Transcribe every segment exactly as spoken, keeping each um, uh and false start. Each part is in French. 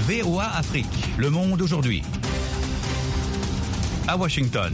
V O A Afrique, Le Monde aujourd'hui. À Washington.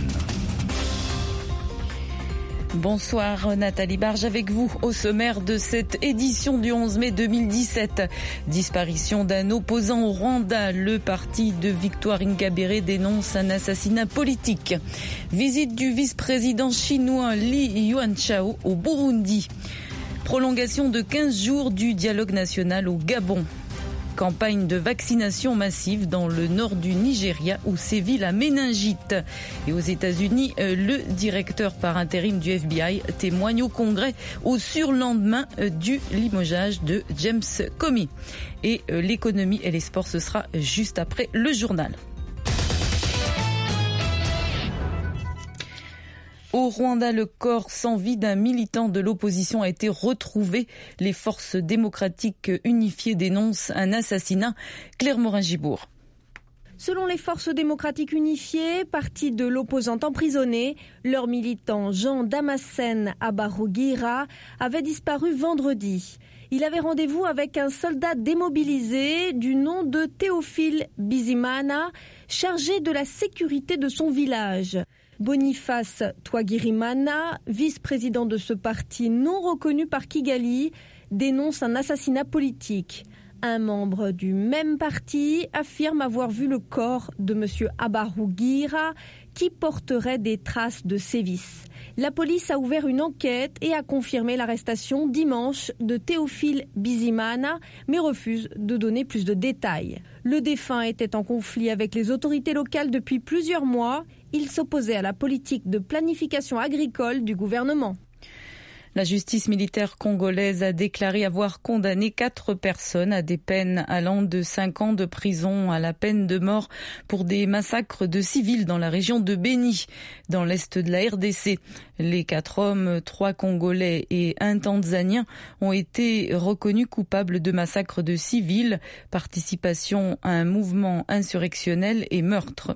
Bonsoir Nathalie Barge avec vous au sommaire de cette édition du onze mai deux mille dix-sept. Disparition d'un opposant au Rwanda. Le parti de Victoire Ingabire dénonce un assassinat politique. Visite du vice-président chinois Li Yuanchao au Burundi. Prolongation de quinze jours du dialogue national au Gabon. Campagne de vaccination massive dans le nord du Nigeria où sévit la méningite. Et aux États-Unis, le directeur par intérim du F B I témoigne au Congrès au surlendemain du limogeage de James Comey. Et l'économie et les sports, ce sera juste après le journal. Au Rwanda, le corps sans vie d'un militant de l'opposition a été retrouvé. Les forces démocratiques unifiées dénoncent un assassinat. Claire Morin-Gibourg. Selon les forces démocratiques unifiées, parti de l'opposant emprisonné, leur militant Jean Damascène Abarugira avait disparu vendredi. Il avait rendez-vous avec un soldat démobilisé du nom de Théophile Bizimana, chargé de la sécurité de son village. Boniface Twagirimana, vice-président de ce parti non reconnu par Kigali, dénonce un assassinat politique. Un membre du même parti affirme avoir vu le corps de M. Abarugira qui porterait des traces de sévices. La police a ouvert une enquête et a confirmé l'arrestation dimanche de Théophile Bizimana, mais refuse de donner plus de détails. Le défunt était en conflit avec les autorités locales depuis plusieurs mois. Il s'opposait à la politique de planification agricole du gouvernement. La justice militaire congolaise a déclaré avoir condamné quatre personnes à des peines allant de cinq ans de prison à la peine de mort pour des massacres de civils dans la région de Béni, dans l'est de la R D C. Les quatre hommes, trois Congolais et un Tanzanien, ont été reconnus coupables de massacres de civils, participation à un mouvement insurrectionnel et meurtre.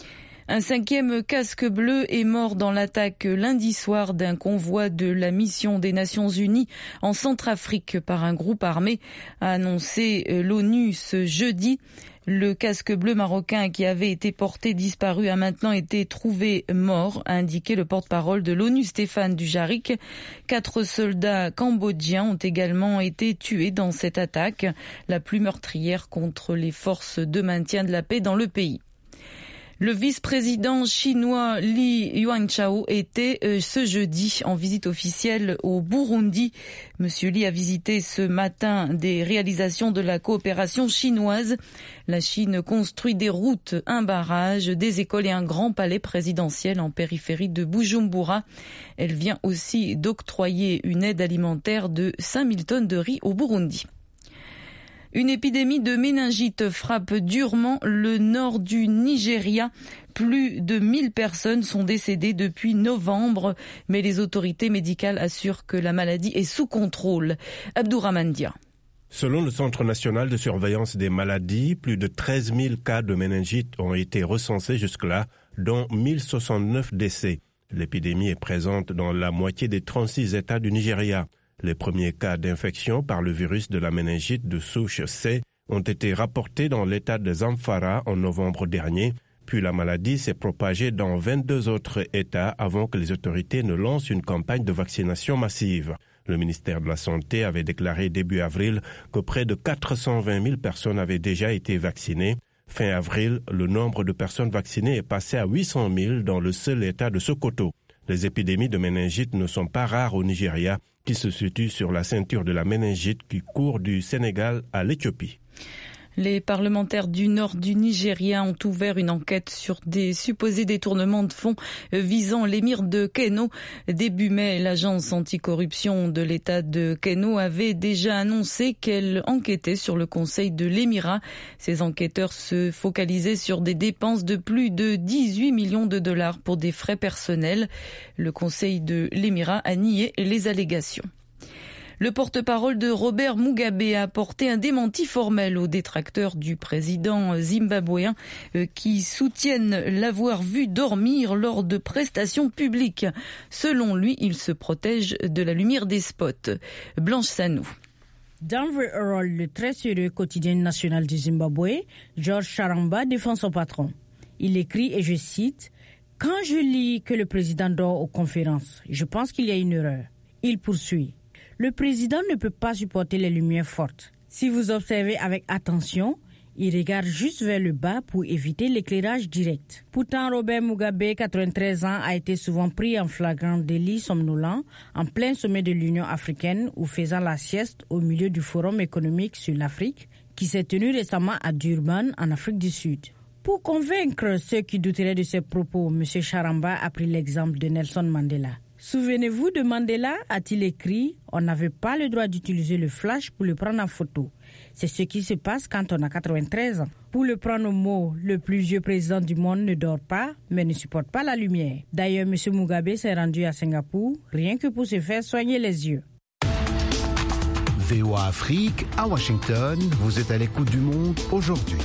Un cinquième casque bleu est mort dans l'attaque lundi soir d'un convoi de la mission des Nations Unies en Centrafrique par un groupe armé, a annoncé l'ONU ce jeudi. Le casque bleu marocain qui avait été porté disparu a maintenant été trouvé mort, a indiqué le porte-parole de l'ONU Stéphane Dujarric. Quatre soldats cambodgiens ont également été tués dans cette attaque, la plus meurtrière contre les forces de maintien de la paix dans le pays. Le vice-président chinois Li Yuanchao était euh, ce jeudi en visite officielle au Burundi. Monsieur Li a visité ce matin des réalisations de la coopération chinoise. La Chine construit des routes, un barrage, des écoles et un grand palais présidentiel en périphérie de Bujumbura. Elle vient aussi d'octroyer une aide alimentaire de cinq mille tonnes de riz au Burundi. Une épidémie de méningite frappe durement le nord du Nigeria. Plus de mille personnes sont décédées depuis novembre, mais les autorités médicales assurent que la maladie est sous contrôle. Abdourahmane Dia. Selon le Centre national de surveillance des maladies, plus de treize mille cas de méningite ont été recensés jusque-là, dont mille soixante-neuf décès. L'épidémie est présente dans la moitié des trente-six États du Nigeria. Les premiers cas d'infection par le virus de la méningite de souche C ont été rapportés dans l'État de Zamfara en novembre dernier, puis la maladie s'est propagée dans vingt-deux autres États avant que les autorités ne lancent une campagne de vaccination massive. Le ministère de la Santé avait déclaré début avril que près de quatre cent vingt mille personnes avaient déjà été vaccinées. Fin avril, le nombre de personnes vaccinées est passé à huit cent mille dans le seul État de Sokoto. Les épidémies de méningite ne sont pas rares au Nigeria, qui se situe sur la ceinture de la méningite qui court du Sénégal à l'Éthiopie. Les parlementaires du nord du Nigeria ont ouvert une enquête sur des supposés détournements de fonds visant l'émir de Kano. Début mai, l'agence anticorruption de l'État de Kano avait déjà annoncé qu'elle enquêtait sur le conseil de l'émirat. Ces enquêteurs se focalisaient sur des dépenses de plus de dix-huit millions de dollars pour des frais personnels. Le conseil de l'émirat a nié les allégations. Le porte-parole de Robert Mugabe a apporté un démenti formel aux détracteurs du président zimbabwéen qui soutiennent l'avoir vu dormir lors de prestations publiques. Selon lui, il se protège de la lumière des spots. Blanche Sanou. Dans The Herald, le très sérieux quotidien national du Zimbabwe, George Charamba défend son patron. Il écrit, et je cite, « Quand je lis que le président dort aux conférences, je pense qu'il y a une erreur. » Il poursuit, « Le président ne peut pas supporter les lumières fortes. Si vous observez avec attention, il regarde juste vers le bas pour éviter l'éclairage direct. » Pourtant, Robert Mugabe, quatre-vingt-treize ans, a été souvent pris en flagrant délit somnolent en plein sommet de l'Union africaine ou faisant la sieste au milieu du Forum économique sur l'Afrique qui s'est tenu récemment à Durban, en Afrique du Sud. Pour convaincre ceux qui douteraient de ses propos, M. Charamba a pris l'exemple de Nelson Mandela. Souvenez-vous de Mandela, a-t-il écrit, on n'avait pas le droit d'utiliser le flash pour le prendre en photo. C'est ce qui se passe quand on a quatre-vingt-treize ans. Pour le prendre au mot, le plus vieux président du monde ne dort pas, mais ne supporte pas la lumière. D'ailleurs, M. Mugabe s'est rendu à Singapour, rien que pour se faire soigner les yeux. V O A Afrique, à Washington, vous êtes à l'écoute du monde aujourd'hui.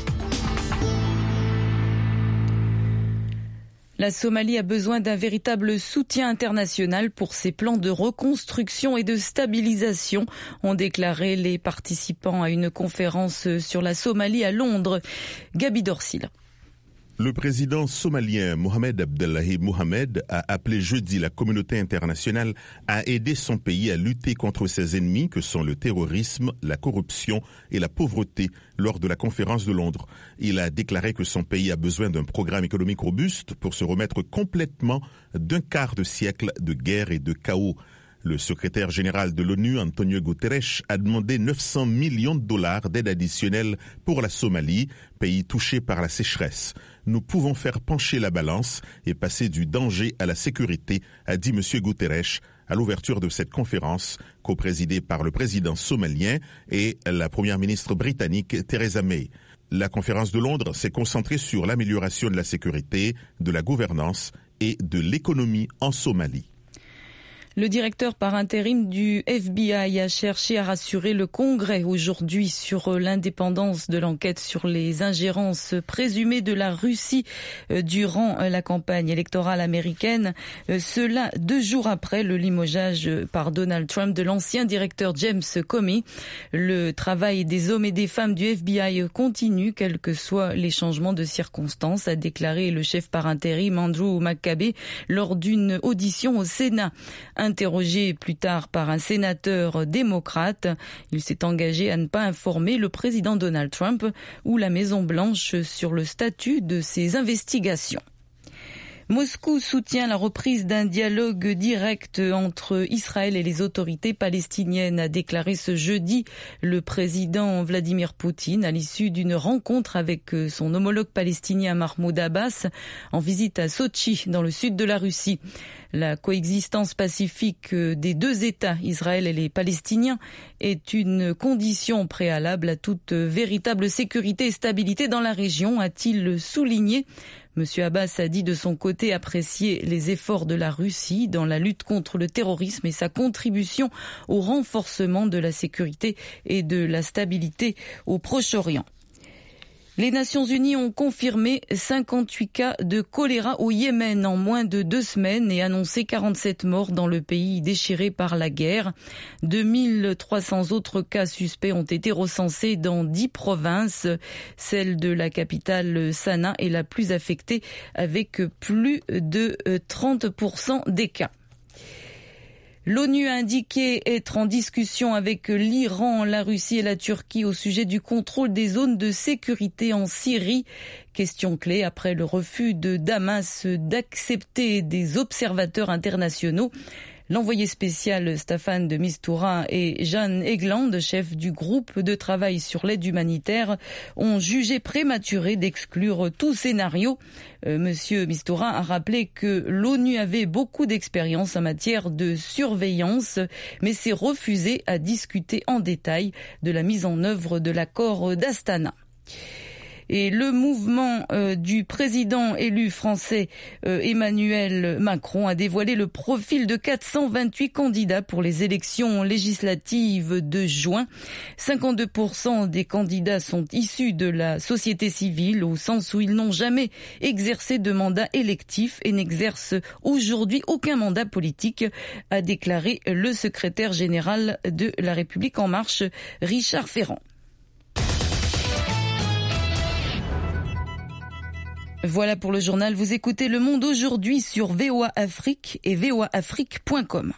La Somalie a besoin d'un véritable soutien international pour ses plans de reconstruction et de stabilisation, ont déclaré les participants à une conférence sur la Somalie à Londres. Gabi Dorsil. Le président somalien Mohamed Abdullahi Mohamed a appelé jeudi la communauté internationale à aider son pays à lutter contre ses ennemis que sont le terrorisme, la corruption et la pauvreté lors de la conférence de Londres. Il a déclaré que son pays a besoin d'un programme économique robuste pour se remettre complètement d'un quart de siècle de guerre et de chaos. Le secrétaire général de l'ONU, Antonio Guterres, a demandé neuf cents millions de dollars d'aide additionnelle pour la Somalie, pays touché par la sécheresse. Nous pouvons faire pencher la balance et passer du danger à la sécurité, a dit M. Guterres à l'ouverture de cette conférence, coprésidée par le président somalien et la première ministre britannique Theresa May. La conférence de Londres s'est concentrée sur l'amélioration de la sécurité, de la gouvernance et de l'économie en Somalie. Le directeur par intérim du F B I a cherché à rassurer le Congrès aujourd'hui sur l'indépendance de l'enquête sur les ingérences présumées de la Russie durant la campagne électorale américaine. Cela deux jours après le limogeage par Donald Trump de l'ancien directeur James Comey. Le travail des hommes et des femmes du F B I continue, quels que soient les changements de circonstances, a déclaré le chef par intérim Andrew McCabe lors d'une audition au Sénat. Interrogé plus tard par un sénateur démocrate, il s'est engagé à ne pas informer le président Donald Trump ou la Maison-Blanche sur le statut de ces investigations. Moscou soutient la reprise d'un dialogue direct entre Israël et les autorités palestiniennes, a déclaré ce jeudi le président Vladimir Poutine à l'issue d'une rencontre avec son homologue palestinien Mahmoud Abbas en visite à Sotchi dans le sud de la Russie. La coexistence pacifique des deux États, Israël et les Palestiniens, est une condition préalable à toute véritable sécurité et stabilité dans la région, a-t-il souligné. Monsieur Abbas a dit de son côté apprécier les efforts de la Russie dans la lutte contre le terrorisme et sa contribution au renforcement de la sécurité et de la stabilité au Proche-Orient. Les Nations Unies ont confirmé cinquante-huit cas de choléra au Yémen en moins de deux semaines et annoncé quarante-sept morts dans le pays déchiré par la guerre. deux mille trois cents autres cas suspects ont été recensés dans dix provinces. Celle de la capitale Sanaa est la plus affectée avec plus de trente pour cent des cas. L'ONU a indiqué être en discussion avec l'Iran, la Russie et la Turquie au sujet du contrôle des zones de sécurité en Syrie. Question clé après le refus de Damas d'accepter des observateurs internationaux. L'envoyé spécial Staffan de Mistura et Jan Egeland, chef du groupe de travail sur l'aide humanitaire, ont jugé prématuré d'exclure tout scénario. Euh, Monsieur Mistura a rappelé que l'ONU avait beaucoup d'expérience en matière de surveillance, mais s'est refusé à discuter en détail de la mise en œuvre de l'accord d'Astana. Et le mouvement euh, du président élu français euh, Emmanuel Macron a dévoilé le profil de quatre cent vingt-huit candidats pour les élections législatives de juin. cinquante-deux pour cent des candidats sont issus de la société civile, au sens où ils n'ont jamais exercé de mandat électif et n'exercent aujourd'hui aucun mandat politique, a déclaré le secrétaire général de La République En Marche, Richard Ferrand. Voilà pour le journal. Vous écoutez Le Monde aujourd'hui sur V O A Afrique et V O A Afrique point com.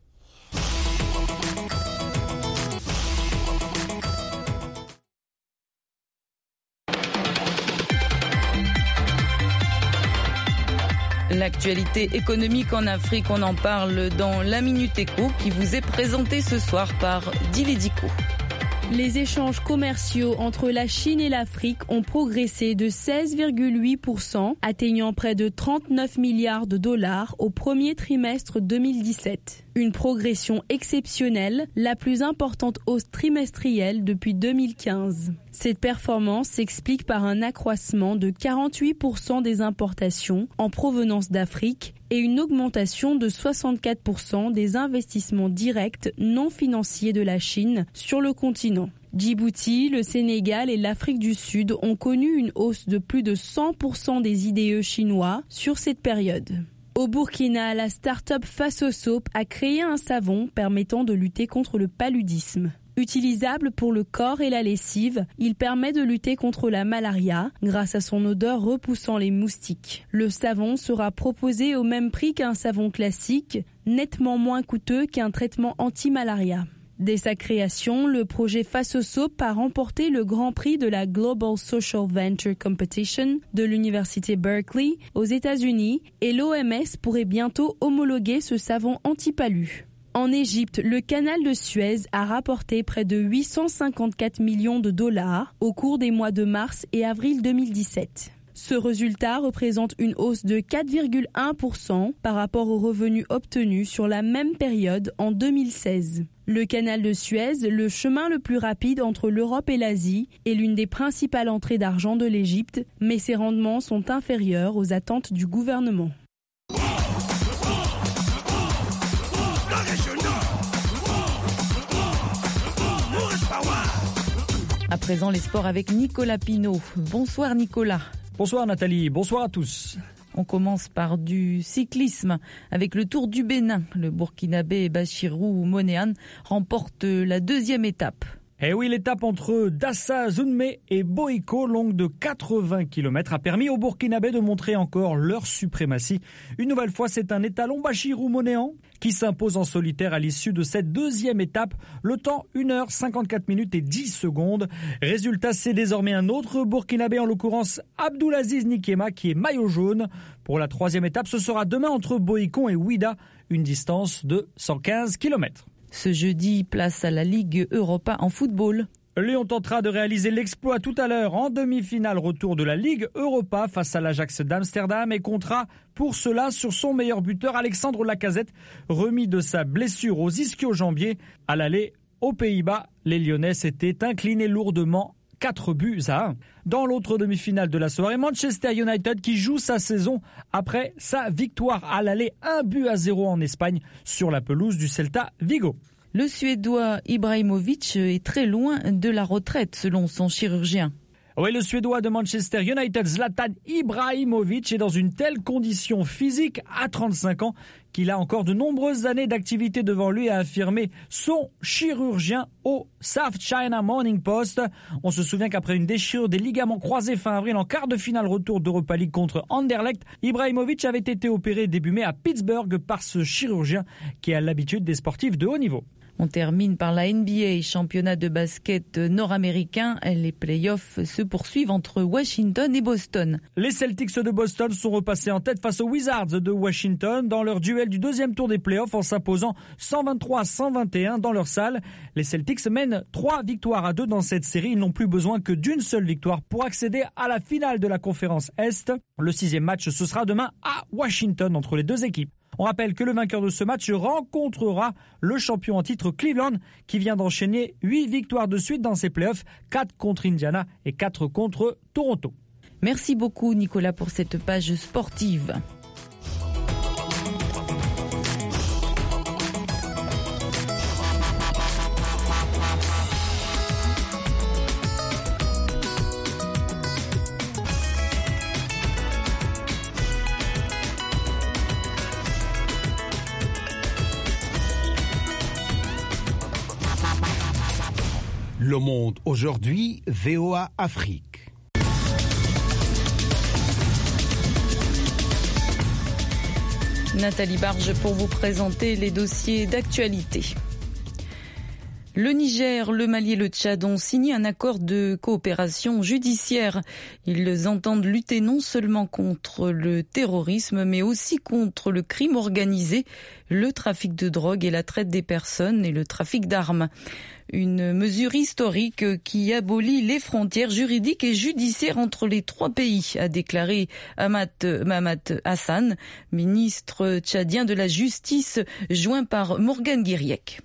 L'actualité économique en Afrique, on en parle dans la Minute Éco qui vous est présentée ce soir par Dili Diko. Les échanges commerciaux entre la Chine et l'Afrique ont progressé de seize virgule huit pour cent, atteignant près de trente-neuf milliards de dollars au premier trimestre deux mille dix-sept. Une progression exceptionnelle, la plus importante hausse trimestrielle depuis deux mille quinze. Cette performance s'explique par un accroissement de quarante-huit pour cent des importations en provenance d'Afrique et une augmentation de soixante-quatre pour cent des investissements directs non financiers de la Chine sur le continent. Djibouti, le Sénégal et l'Afrique du Sud ont connu une hausse de plus de cent pour cent des I D E chinois sur cette période. Au Burkina, la start-up Fasosoap a créé un savon permettant de lutter contre le paludisme. Utilisable pour le corps et la lessive, il permet de lutter contre la malaria grâce à son odeur repoussant les moustiques. Le savon sera proposé au même prix qu'un savon classique, nettement moins coûteux qu'un traitement anti-malaria. Dès sa création, le projet Fasosoap a remporté le grand prix de la Global Social Venture Competition de l'université Berkeley aux États-Unis et l'O M S pourrait bientôt homologuer ce savon anti-palu. En Égypte, le canal de Suez a rapporté près de huit cent cinquante-quatre millions de dollars au cours des mois de mars et avril deux mille dix-sept. Ce résultat représente une hausse de quatre virgule un pour cent par rapport aux revenus obtenus sur la même période en deux mille seize. Le canal de Suez, le chemin le plus rapide entre l'Europe et l'Asie, est l'une des principales entrées d'argent de l'Égypte, mais ses rendements sont inférieurs aux attentes du gouvernement. À présent, les sports avec Nicolas Pinault. Bonsoir Nicolas. Bonsoir Nathalie, bonsoir à tous. On commence par du cyclisme avec le Tour du Bénin. Le Burkinabé Bachirou Monéane remporte la deuxième étape. Eh oui, l'étape entre Dassa Zunme et Boïko, longue de quatre-vingts kilomètres, a permis aux Burkinabés de montrer encore leur suprématie. Une nouvelle fois, c'est un étalon Bachirou Monéan qui s'impose en solitaire à l'issue de cette deuxième étape. Le temps, une heure cinquante-quatre minutes et dix secondes. Résultat, c'est désormais un autre Burkinabé, en l'occurrence Abdulaziz Nikema, qui est maillot jaune. Pour la troisième étape, ce sera demain entre Boïkon et Ouida, une distance de cent quinze kilomètres. Ce jeudi, place à la Ligue Europa en football. Lyon tentera de réaliser l'exploit tout à l'heure en demi-finale retour de la Ligue Europa face à l'Ajax d'Amsterdam et comptera pour cela sur son meilleur buteur Alexandre Lacazette, remis de sa blessure aux ischio-jambiers. À l'aller aux Pays-Bas, les Lyonnais s'étaient inclinés lourdement quatre buts à un. Dans l'autre demi-finale de la soirée, Manchester United qui joue sa saison après sa victoire à l'aller un but à zéro en Espagne sur la pelouse du Celta Vigo. Le Suédois Ibrahimovic est très loin de la retraite selon son chirurgien. Oui, le Suédois de Manchester United, Zlatan Ibrahimovic, est dans une telle condition physique à trente-cinq ans qu'il a encore de nombreuses années d'activité devant lui, a affirmé son chirurgien au South China Morning Post. On se souvient qu'après une déchirure des ligaments croisés fin avril en quart de finale retour d'Europa League contre Anderlecht, Ibrahimovic avait été opéré début mai à Pittsburgh par ce chirurgien qui a l'habitude des sportifs de haut niveau. On termine par la N B A, championnat de basket nord-américain. Les playoffs se poursuivent entre Washington et Boston. Les Celtics de Boston sont repassés en tête face aux Wizards de Washington dans leur duel du deuxième tour des playoffs en s'imposant cent vingt-trois à cent vingt et un dans leur salle. Les Celtics mènent trois victoires à deux dans cette série. Ils n'ont plus besoin que d'une seule victoire pour accéder à la finale de la conférence Est. Le sixième match, ce sera demain à Washington entre les deux équipes. On rappelle que le vainqueur de ce match rencontrera le champion en titre Cleveland qui vient d'enchaîner huit victoires de suite dans ses playoffs, quatre contre Indiana et quatre contre Toronto. Merci beaucoup Nicolas pour cette page sportive. Le Monde aujourd'hui, V O A Afrique. Nathalie Barge pour vous présenter les dossiers d'actualité. Le Niger, le Mali et le Tchad ont signé un accord de coopération judiciaire. Ils entendent lutter non seulement contre le terrorisme, mais aussi contre le crime organisé, le trafic de drogue et la traite des personnes et le trafic d'armes. Une mesure historique qui abolit les frontières juridiques et judiciaires entre les trois pays, a déclaré Ahmad Mahamat Hassan, ministre tchadien de la Justice, joint par Morgan Guiriec.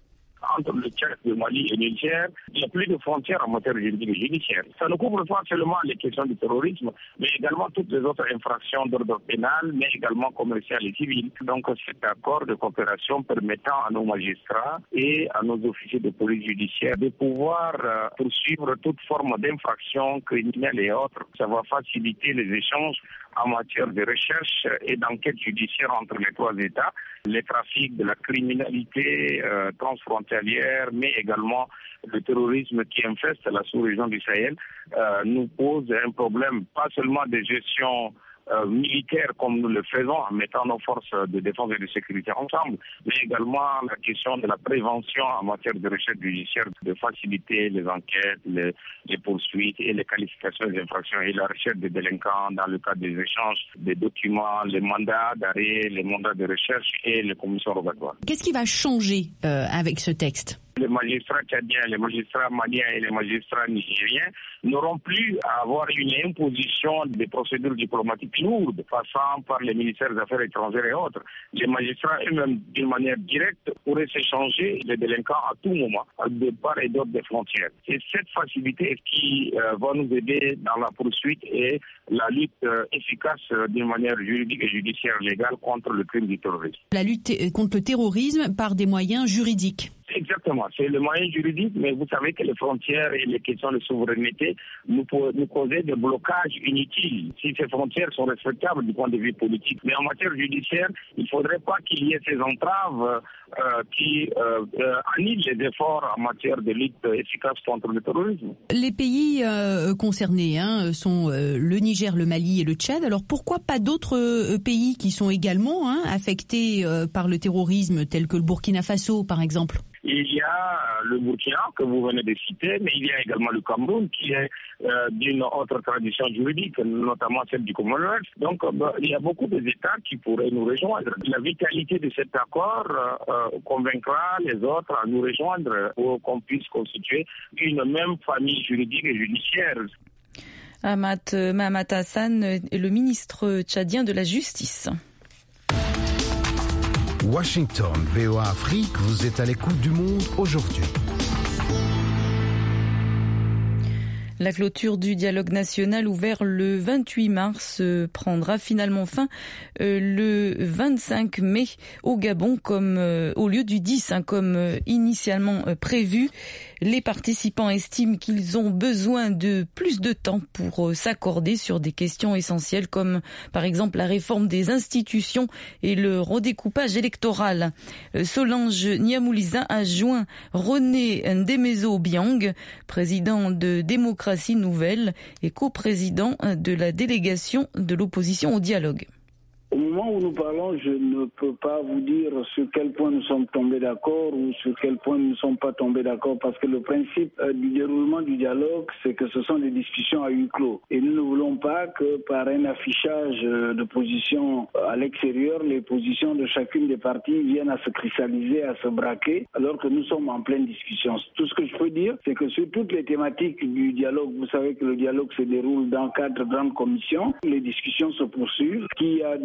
Entre le Tchad, le Mali et le Niger, il n'y a plus de frontières en matière juridique et judiciaire. Ça ne couvre pas seulement les questions du terrorisme, mais également toutes les autres infractions d'ordre pénal, mais également commerciales et civiles. Donc cet accord de coopération permettant à nos magistrats et à nos officiers de police judiciaire de pouvoir euh, poursuivre toute forme d'infraction criminelle et autres. Ça va faciliter les échanges en matière de recherche et d'enquête judiciaire entre les trois États, les trafics de la criminalité euh, transfrontalière, mais également le terrorisme qui infeste la sous-région du Sahel, euh, nous pose un problème, pas seulement de gestion Euh, militaire comme nous le faisons en mettant nos forces de défense et de sécurité ensemble, mais également la question de la prévention en matière de recherche judiciaire, de faciliter les enquêtes, les, les poursuites et les qualifications des infractions et la recherche des délinquants dans le cadre des échanges des documents, les mandats d'arrêt, les mandats de recherche et les commissions rogatoires. Qu'est-ce qui va changer euh, avec ce texte ? Les magistrats tchadiens, les magistrats maliens et les magistrats nigériens n'auront plus à avoir une imposition des procédures diplomatiques lourdes, passant par les ministères des Affaires étrangères et autres. Les magistrats eux-mêmes, d'une manière directe, pourraient s'échanger les délinquants à tout moment, de part et d'autre des frontières. C'est cette facilité qui euh, va nous aider dans la poursuite et la lutte euh, efficace euh, d'une manière juridique et judiciaire légale contre le crime du terrorisme. La lutte contre le terrorisme par des moyens juridiques. Exactement, c'est le moyen juridique, mais vous savez que les frontières et les questions de souveraineté nous, nous causaient des blocages inutiles si ces frontières sont respectables du point de vue politique. Mais en matière judiciaire, il ne faudrait pas qu'il y ait ces entraves euh, qui euh, euh, annulent les efforts en matière de lutte efficace contre le terrorisme. Les pays euh, concernés hein, sont euh, le Niger, le Mali et le Tchad. Alors pourquoi pas d'autres euh, pays qui sont également hein, affectés euh, par le terrorisme, tels que le Burkina Faso par exemple ? Il y a le Burkina que vous venez de citer, mais il y a également le Cameroun qui est euh, d'une autre tradition juridique, notamment celle du Commonwealth. Donc bah, il y a beaucoup d'États qui pourraient nous rejoindre. La vitalité de cet accord euh, convaincra les autres à nous rejoindre pour qu'on puisse constituer une même famille juridique et judiciaire. Ahmad Mahamat Hassan est le ministre tchadien de la Justice. Washington, V O A Afrique, vous êtes à l'écoute du monde aujourd'hui. La clôture du dialogue national ouvert le vingt-huit mars prendra finalement fin le vingt-cinq mai au Gabon comme au lieu du dix hein, comme initialement prévu. Les participants estiment qu'ils ont besoin de plus de temps pour s'accorder sur des questions essentielles comme par exemple la réforme des institutions et le redécoupage électoral. Solange Niamouliza a joint René Ndemezo-Biang, président de Démocratie Nouvelle et coprésident de la délégation de l'opposition au dialogue. Au moment où nous parlons, je ne peux pas vous dire sur quel point nous sommes tombés d'accord ou sur quel point nous ne sommes pas tombés d'accord parce que le principe euh, du déroulement du dialogue, c'est que ce sont des discussions à huis clos. Et nous ne voulons pas que par un affichage euh, de position à l'extérieur, les positions de chacune des parties viennent à se cristalliser, à se braquer, alors que nous sommes en pleine discussion. Tout ce que je peux dire, c'est que sur toutes les thématiques du dialogue, vous savez que le dialogue se déroule dans quatre grandes commissions. Les discussions se poursuivent, qu'il y a de nombreux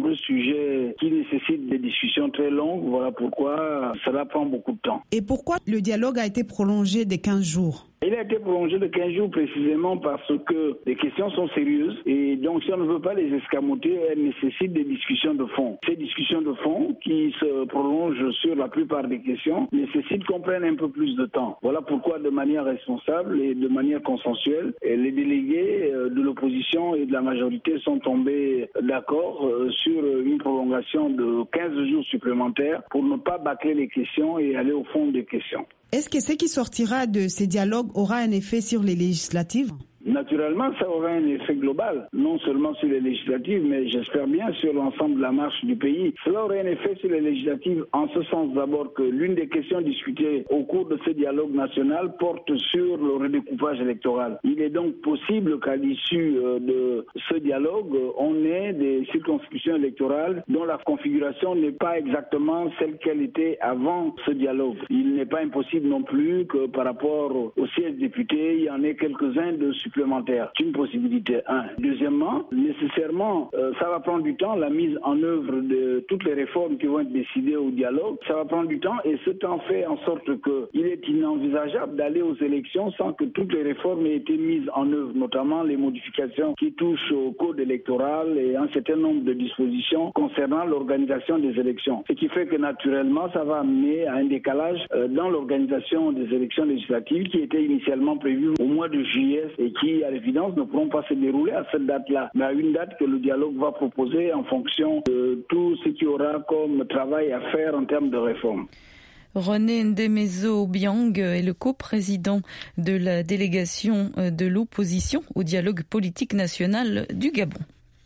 nombreux sujets qui nécessitent des discussions très longues. Voilà pourquoi cela prend beaucoup de temps. Et pourquoi le dialogue a été prolongé de quinze jours? Il a été prolongé de quinze jours précisément parce que les questions sont sérieuses et donc si on ne veut pas les escamoter, elles nécessitent des discussions de fond. Ces discussions de fond qui se prolongent sur la plupart des questions nécessitent qu'on prenne un peu plus de temps. Voilà pourquoi de manière responsable et de manière consensuelle, les délégués de l'opposition et de la majorité sont tombés d'accord sur une prolongation de quinze jours supplémentaires pour ne pas bâcler les questions et aller au fond des questions. Est-ce que ce qui sortira de ces dialogues aura un effet sur les législatives? Naturellement, ça aura un effet global, non seulement sur les législatives, mais j'espère bien sur l'ensemble de la marche du pays. Cela aura un effet sur les législatives en ce sens d'abord que l'une des questions discutées au cours de ce dialogue national porte sur le redécoupage électoral. Il est donc possible qu'à l'issue de ce dialogue, on ait des circonscriptions électorales dont la configuration n'est pas exactement celle qu'elle était avant ce dialogue. Il n'est pas impossible non plus que par rapport aux sièges députés, il y en ait quelques-uns de supplémentaires. C'est une possibilité, un. Deuxièmement, nécessairement, euh, ça va prendre du temps, la mise en œuvre de toutes les réformes qui vont être décidées au dialogue. Ça va prendre du temps et ce temps fait en sorte qu'il est inenvisageable d'aller aux élections sans que toutes les réformes aient été mises en œuvre, notamment les modifications qui touchent au code électoral et un certain nombre de dispositions concernant l'organisation des élections. Ce qui fait que naturellement, ça va amener à un décalage euh, dans l'organisation des élections législatives qui était initialement prévue au mois de juillet et qui, à l'évidence, ne pourront pas se dérouler à cette date-là, mais à une date que le dialogue va proposer en fonction de tout ce qu'il y aura comme travail à faire en termes de réforme. René Ndemezo Biang est le coprésident de la délégation de l'opposition au dialogue politique national du Gabon.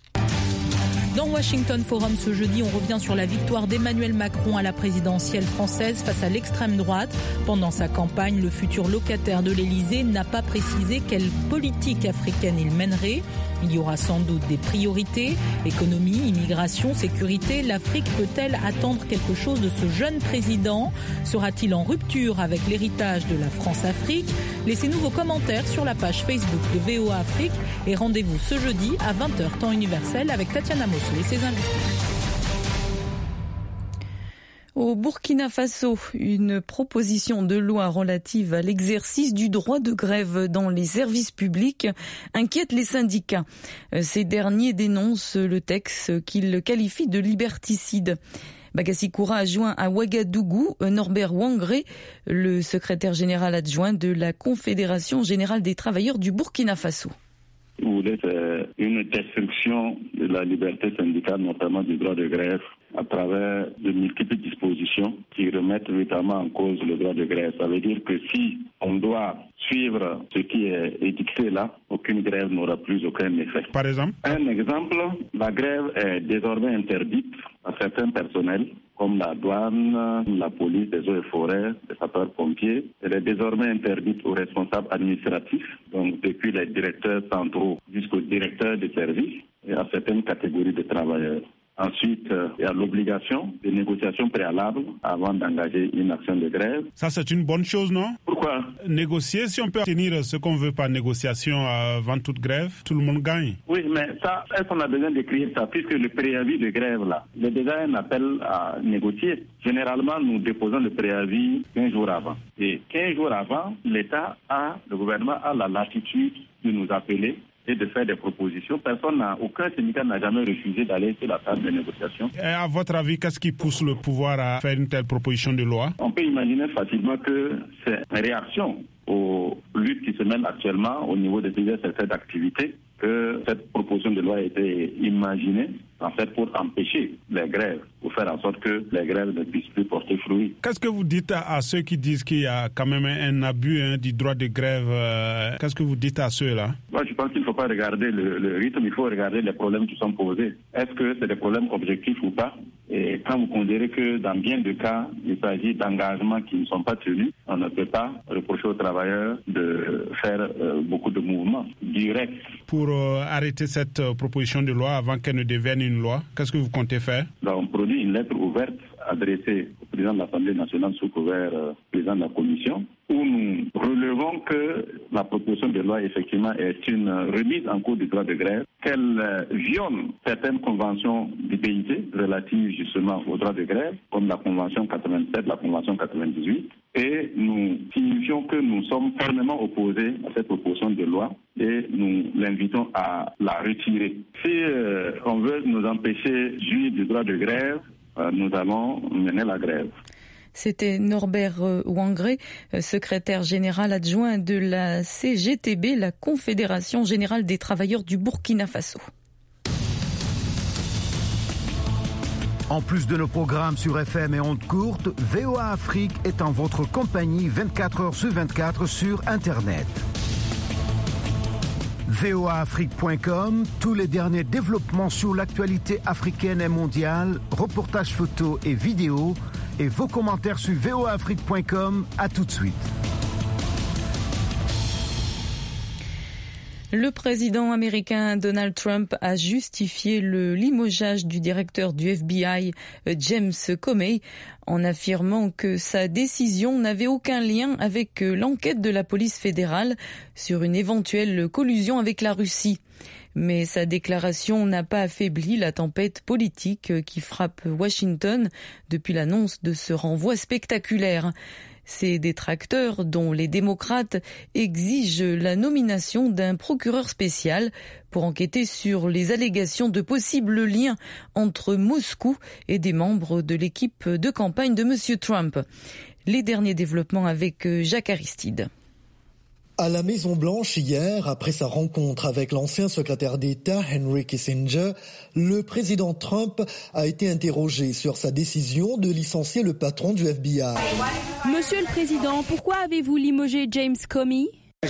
Dans Washington Forum ce jeudi, on revient sur la victoire d'Emmanuel Macron à la présidentielle française face à l'extrême droite. Pendant sa campagne, le futur locataire de l'Élysée n'a pas précisé quelle politique africaine il mènerait. Il y aura sans doute des priorités, économie, immigration, sécurité. L'Afrique peut-elle attendre quelque chose de ce jeune président? Sera-t-il en rupture avec l'héritage de la France-Afrique? Laissez-nous vos commentaires sur la page Facebook de V O A Afrique et rendez-vous ce jeudi à vingt heures temps universel avec Tatiana Mosso et ses invités. Au Burkina Faso, une proposition de loi relative à l'exercice du droit de grève dans les services publics inquiète les syndicats. Ces derniers dénoncent le texte qu'ils qualifient de liberticide. Bagassi Koura a joint à Ouagadougou Norbert Wangré, le secrétaire général adjoint de la Confédération générale des travailleurs du Burkina Faso. Vous voulez faire une destruction de la liberté syndicale, notamment du droit de grève, à travers de multiples dispositions qui remettent notamment en cause le droit de grève. Ça veut dire que si on doit suivre ce qui est édicté là, aucune grève n'aura plus aucun effet. Par exemple? Un exemple, la grève est désormais interdite à certains personnels, comme la douane, la police, des eaux et forêts, les sapeurs-pompiers. Elle est désormais interdite aux responsables administratifs, donc depuis les directeurs centraux jusqu'aux directeurs de services et à certaines catégories de travailleurs. Ensuite, il y a l'obligation de négociation préalable avant d'engager une action de grève. Ça, c'est une bonne chose, non? Pourquoi? Négocier, si on peut obtenir ce qu'on veut par négociation avant toute grève, tout le monde gagne. Oui, mais ça, est-ce qu'on a besoin d'écrire ça? Puisque le préavis de grève, là, il y a déjà un appel à négocier. Généralement, nous déposons le préavis quinze jours avant. Et quinze jours avant, l'État a, le gouvernement a la latitude de nous appeler et de faire des propositions. Personne n'a, aucun syndicat n'a jamais refusé d'aller sur la table de négociation. Et à votre avis, qu'est-ce qui pousse le pouvoir à faire une telle proposition de loi? On peut imaginer facilement que c'est une réaction aux luttes qui se mènent actuellement au niveau de plusieurs secteurs d'activité que cette proposition de loi a été imaginée en fait pour empêcher les grèves, pour faire en sorte que les grèves ne puissent plus porter fruit. Qu'est-ce que vous dites à, à ceux qui disent qu'il y a quand même un abus hein, du droit de grève euh, Qu'est-ce que vous dites à ceux-là? Moi, je pense qu'il ne faut pas regarder le, le rythme, il faut regarder les problèmes qui sont posés. Est-ce que c'est des problèmes objectifs ou pas? Et quand vous considérez que dans bien de cas, il s'agit d'engagements qui ne sont pas tenus, on ne peut pas reprocher aux travailleurs de faire euh, beaucoup de mouvements directs. Pour euh, arrêter cette euh, proposition de loi avant qu'elle ne devienne une loi, qu'est-ce que vous comptez faire? Donc, on produit une lettre ouverte adressée au président de l'Assemblée nationale sous couvert euh, président de la commission, où nous relevons que la proposition de loi, effectivement, est une remise en cause du droit de grève, qu'elle euh, viole certaines conventions du P I T relatives justement au droit de grève, comme la Convention quatre-vingt-sept, la Convention quatre-vingt-dix-huit, et nous signifions que nous sommes fermement opposés à cette proposition de loi et nous l'invitons à la retirer. Si euh, on veut nous empêcher de jouir du droit de grève, euh, nous allons mener la grève. C'était Norbert Ouangré, secrétaire général adjoint de la C G T B, la Confédération générale des travailleurs du Burkina Faso. En plus de nos programmes sur F M et ondes courtes, V O A Afrique est en votre compagnie vingt-quatre heures sur vingt-quatre sur Internet. V O A Afrique point com, tous les derniers développements sur l'actualité africaine et mondiale, reportages photos et vidéos, et vos commentaires sur V O A Afrique point com. À tout de suite. Le président américain Donald Trump a justifié le limogeage du directeur du F B I, James Comey, en affirmant que sa décision n'avait aucun lien avec l'enquête de la police fédérale sur une éventuelle collusion avec la Russie. Mais sa déclaration n'a pas affaibli la tempête politique qui frappe Washington depuis l'annonce de ce renvoi spectaculaire. Ses détracteurs, dont les démocrates, exigent la nomination d'un procureur spécial pour enquêter sur les allégations de possibles liens entre Moscou et des membres de l'équipe de campagne de M. Trump. Les derniers développements avec Jacques Aristide. À la Maison-Blanche hier, après sa rencontre avec l'ancien secrétaire d'État Henry Kissinger, le président Trump a été interrogé sur sa décision de licencier le patron du F B I. Monsieur le Président, pourquoi avez-vous limogé James Comey ?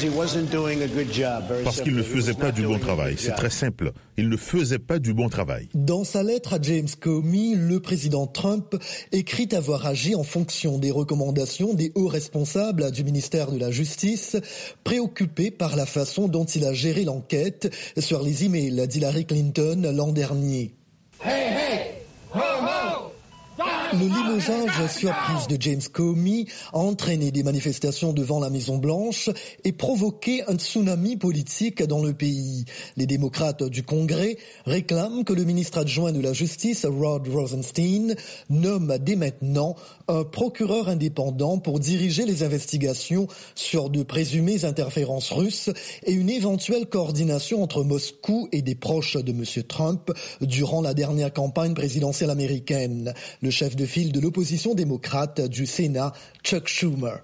Parce qu'il ne faisait pas du bon travail. C'est très simple. Il ne faisait pas du bon travail. Dans sa lettre à James Comey, le président Trump écrit avoir agi en fonction des recommandations des hauts responsables du ministère de la Justice, préoccupé par la façon dont il a géré l'enquête sur les emails d'Hillary Clinton l'an dernier. Hey, hey, ho, ho. Le limogeage surprise de James Comey a entraîné des manifestations devant la Maison-Blanche et provoqué un tsunami politique dans le pays. Les démocrates du Congrès réclament que le ministre adjoint de la Justice, Rod Rosenstein, nomme dès maintenant un procureur indépendant pour diriger les investigations sur de présumées interférences russes et une éventuelle coordination entre Moscou et des proches de M. Trump durant la dernière campagne présidentielle américaine. Le chef de file de l'opposition démocrate du Sénat, Chuck Schumer.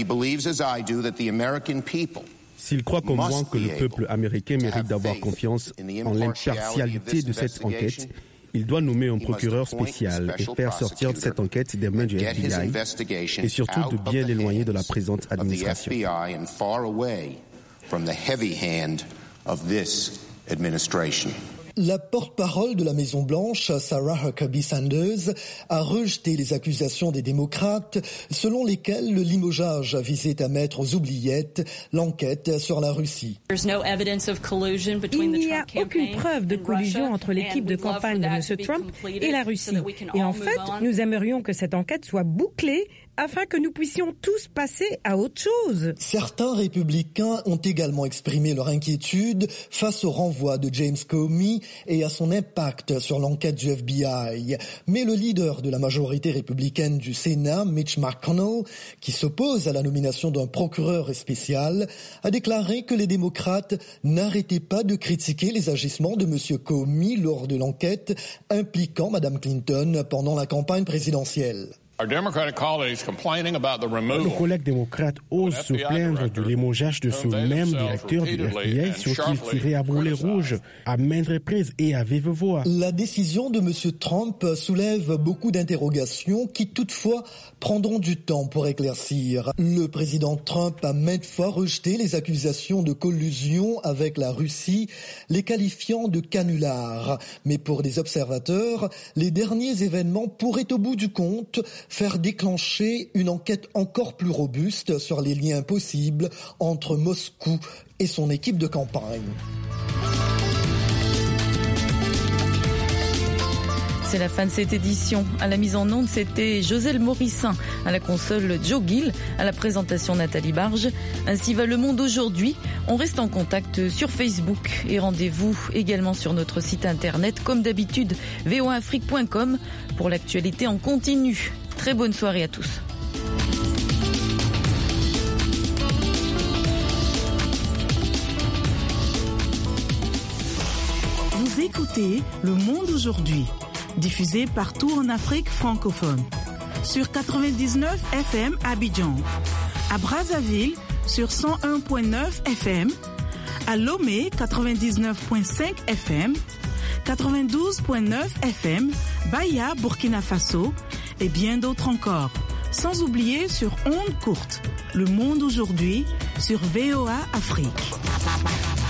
S'il croit comme moi que le peuple américain mérite d'avoir confiance en l'impartialité de cette enquête, il doit nommer un procureur spécial et faire sortir cette enquête des mains du F B I et surtout de bien l'éloigner de la présente administration. La porte-parole de la Maison-Blanche, Sarah Huckabee Sanders, a rejeté les accusations des démocrates selon lesquelles le limogeage visait à mettre aux oubliettes l'enquête sur la Russie. Il n'y a aucune preuve de collusion entre l'équipe de campagne de M. Trump et la Russie. Et en fait, nous aimerions que cette enquête soit bouclée afin que nous puissions tous passer à autre chose. Certains républicains ont également exprimé leur inquiétude face au renvoi de James Comey et à son impact sur l'enquête du F B I. Mais le leader de la majorité républicaine du Sénat, Mitch McConnell, qui s'oppose à la nomination d'un procureur spécial, a déclaré que les démocrates n'arrêtaient pas de critiquer les agissements de M. Comey lors de l'enquête impliquant Mme Clinton pendant la campagne présidentielle. Nos collègues démocrates osent se plaindre du limogeage de ce même directeur du F B I sur qui ils tiraient à boulet rouge à maintes reprises et à vive voix. La décision de M. Trump soulève beaucoup d'interrogations qui toutefois prendront du temps pour éclaircir. Le président Trump a maintes fois rejeté les accusations de collusion avec la Russie, les qualifiant de canulars. Mais pour des observateurs, les derniers événements pourraient au bout du compte faire déclencher une enquête encore plus robuste sur les liens possibles entre Moscou et son équipe de campagne. C'est la fin de cette édition. À la mise en onde, c'était Joselle Morissin. À la console, Joe Gill. À la présentation, Nathalie Barge. Ainsi va le monde aujourd'hui. On reste en contact sur Facebook et rendez-vous également sur notre site internet, comme d'habitude, v o a afrique point com pour l'actualité en continu. Très bonne soirée à tous. Vous écoutez Le Monde aujourd'hui, diffusé partout en Afrique francophone. Sur quatre-vingt-dix-neuf F M à Abidjan, à Brazzaville sur cent un virgule neuf F M, à Lomé quatre-vingt-dix-neuf virgule cinq F M, quatre-vingt-douze virgule neuf F M, Baya, Burkina Faso et bien d'autres encore. Sans oublier sur ondes courtes, Le Monde aujourd'hui sur V O A Afrique.